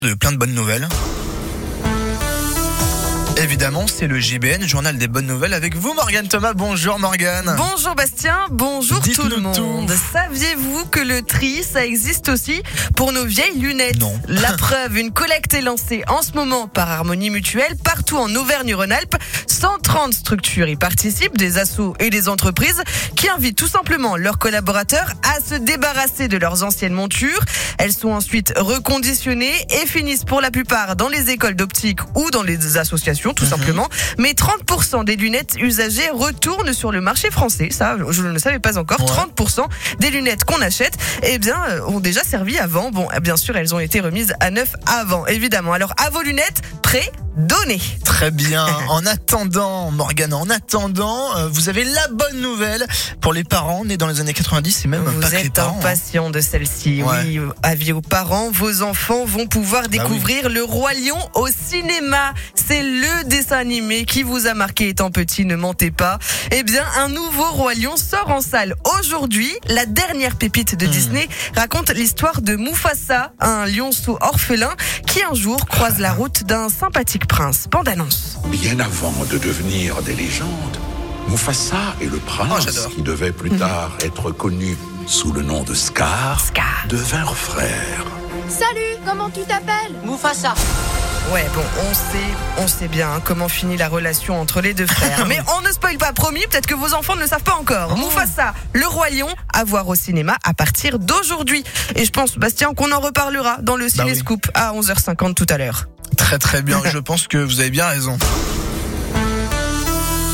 de plein de bonnes nouvelles. Évidemment, c'est le JBN, journal des bonnes nouvelles avec vous, Morgane Thomas. Bonjour Morgane. Bonjour Bastien, bonjour tout le Dites-nous monde. tout. Saviez-vous que le tri, ça existe aussi pour nos vieilles lunettes? Non. La preuve, une collecte est lancée en ce moment par Harmonie Mutuelle partout en Auvergne-Rhône-Alpes. 130 structures y participent, des assos et des entreprises qui invitent tout simplement leurs collaborateurs à se débarrasser de leurs anciennes montures. Elles sont ensuite reconditionnées et finissent pour la plupart dans les écoles d'optique ou dans les associations tout simplement. Mais 30% des lunettes usagées retournent sur le marché français. Ça, je ne le savais pas encore. Ouais. 30% des lunettes qu'on achète, ont déjà servi avant. Bon, bien sûr, elles ont été remises à neuf avant, évidemment. Alors, à vos lunettes, prêt, donnez. Très bien. En attendant, Morgane, vous avez la bonne nouvelle pour les parents nés dans les années 90 et même Vous pas que les êtes parents. impatient de celle-ci. Ouais. Oui, avis aux parents, vos enfants vont pouvoir découvrir Le Roi Lion au cinéma. C'est le dessin animé qui vous a marqué étant petit, ne mentez pas. Eh bien, un nouveau Roi Lion sort en salle aujourd'hui. La dernière pépite de Disney raconte l'histoire de Mufasa, un lionceau orphelin qui un jour croise la route d'un sympathique prince. Bande annonce. Bien avant de devenir des légendes, Mufasa et le prince, j'adore. qui devait plus tard être connu sous le nom de Scar, devinrent frères. Salut, comment tu t'appelles? Mufasa. Ouais, bon, on sait bien comment finit la relation entre les deux frères. Mais on ne spoil pas, promis, peut-être que vos enfants ne le savent pas encore. Mufasa, le Roi Lion, à voir au cinéma à partir d'aujourd'hui. Et je pense, Bastien, qu'on en reparlera dans le Ciné oui. Scoop à 11h50 tout à l'heure. Très très bien. Je pense que vous avez bien raison.